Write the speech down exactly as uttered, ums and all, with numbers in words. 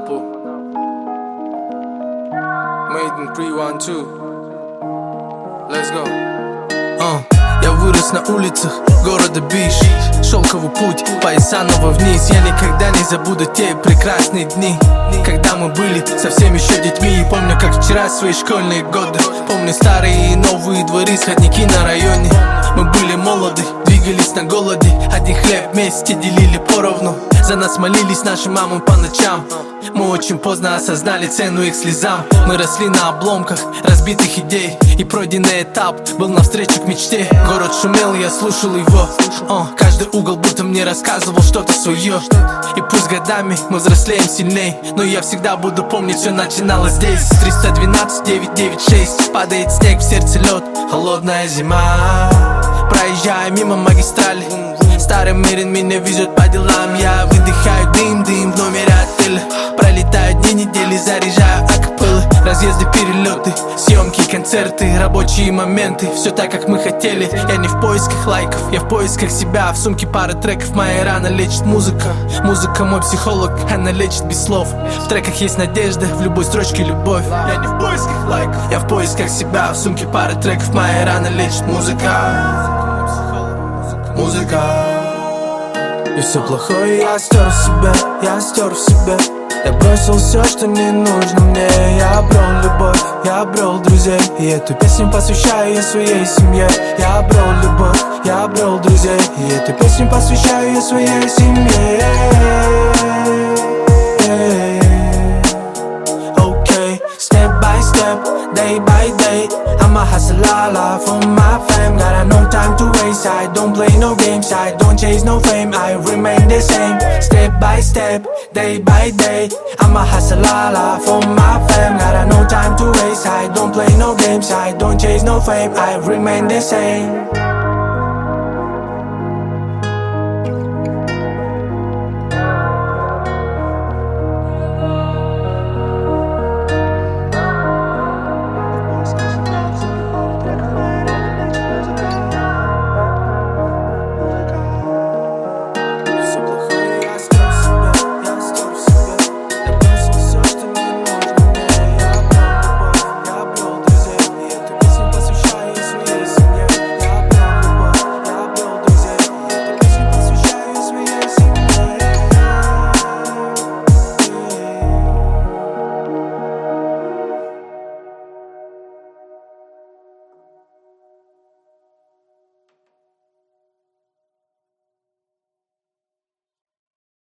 Анапу. Made in three one two. Let's go. uh, Я вырос на улицах города Биш. Шелковый путь по Исаново вниз. Я никогда не забуду те прекрасные дни, когда мы были совсем еще детьми. И помню, как вчера свои школьные годы. Помню старые и новые дворы, сходники на районе. Мы были молоды, двигались на голоде. Один хлеб вместе делили поровну. За нас молились наши мамы по ночам. Мы очень поздно осознали цену их слезам. Мы росли на обломках разбитых идей, и пройденный этап был навстречу к мечте. Город шумел, я слушал его. О, каждый угол будто мне рассказывал что-то свое. И пусть годами мы взрослеем сильней, но я всегда буду помнить, все начиналось здесь. Триста двенадцать девятьсот девяносто шесть. Падает снег, в сердце лед, холодная зима. Проезжая мимо магистрали, старый Мерин меня везет по делам. Я выдыхаю дым, дым в номере отеля. Пролетают дни, недели, заряжаю акапеллы. Разъезды, перелеты, съемки, концерты, рабочие моменты. Все так, как мы хотели. Я не в поисках лайков, я в поисках себя. В сумке пара треков, моя рана лечит музыка. Музыка мой психолог, она лечит без слов. В треках есть надежда, в любой строчке любовь. Я не в поисках лайков, я в поисках себя. В сумке пара треков, моя рана лечит музыка. Музыка. И все плохое я стер в себе, я стер в себе. Я бросил все, что не нужно мне. Я обрел любовь, я обрел друзей. И эту песню посвящаю я своей семье. Я обрел любовь, я обрел друзей. И эту песню посвящаю я своей семье. Okay, step by step, day by day, I'ma hustle all for my fam. Got no time to waste, I don't play no games, I don't chase no fame, I remain the same. Step by step, day by day, I'ma hustle all for my fam. Got no time to waste, I don't play no games, I don't chase no fame, I remain the same.